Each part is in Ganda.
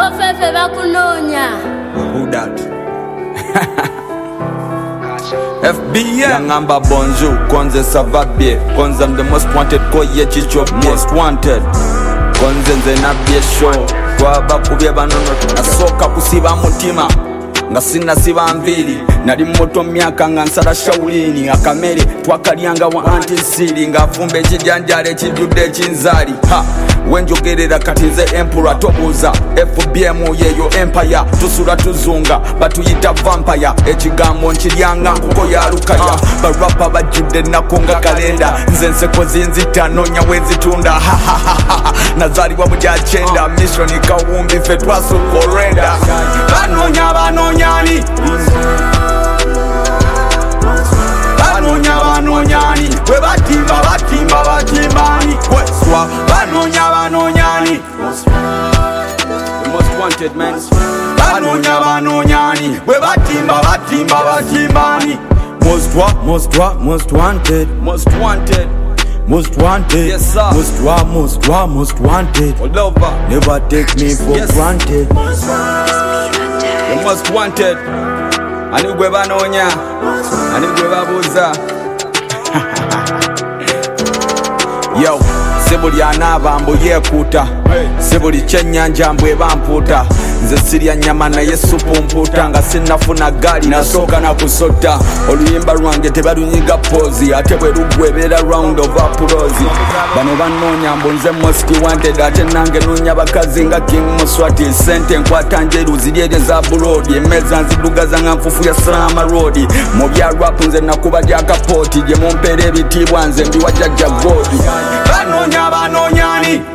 bofefe bakunonya. Who that? FBN Ngamba bonjour, konze ça va bien. Konze I'm the most wanted, koye chicho most wanted. Konze nze nabye show. Twaba kubye banono nasoka kusiba mutima. Nga sina siba mviri nali moto myaka nga nsala shaulini akamere twakalyanga wa antisiri nga afumba ekijanjala ekijjudde ekinzaali wenjogerera kati nze empura tobuuza FBM yeyo empire tusula tuzunga batuyita vampire ekigambo nkiryanga nkuko ya lukaya barapa bajjudde nako nga kalenda nze nseko zinzita noonya wenzitunda nazaalibwa mu gyakenda mission kawumbi ffe twasukorenda banoonya banonyani banonyani we batimba batimbani kweswa banonyani the most wanted man banonyani we batimba batimbani most wanted yes sir most wanted all over never take me for granted the most wanted ani gwe banonya ani gwe babuza yo sebuli anaaba mbu yeekuuta sebuli kyennyanja mbu ebampuuta nze sirya nnyama naye supu mpuuta nga sinnafuna gaali nasooka nakusota oluyimba lwange tebalunyiga poozi ate bwe luggwa ebeera round of applause bano bannoonya mbu nze moski wanted ate nange noonya bakazi nga king muswati sente nkwata njeru ziri eri eza buloodi emmeeza nzidugaza nga nfufu ya salama road mu bya rap nze nakuba lyakapooti gye mumpeera ebitiibwa nze mbiwa jjajja goodi banonyani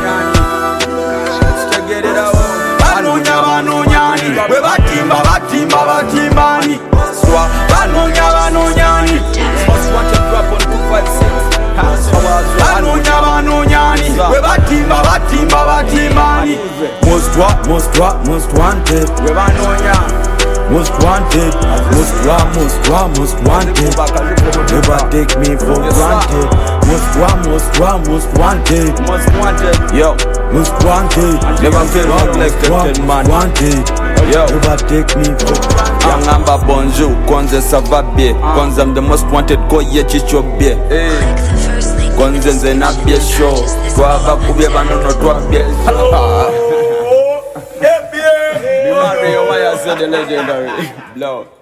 we batimba batimbani swa banonyani most wanted rap on 256 banonyani we batimba batimbani most wanted we banonya most wanted never take me for granted most wanted yo most wanted never feel neglected man wanted yo never take me for Ngamba bonjour konze ça va bien konze I'm the most wanted koye chichobye konze nze nabye show twava kubye banono twabye Mario, why I said the legendary blow.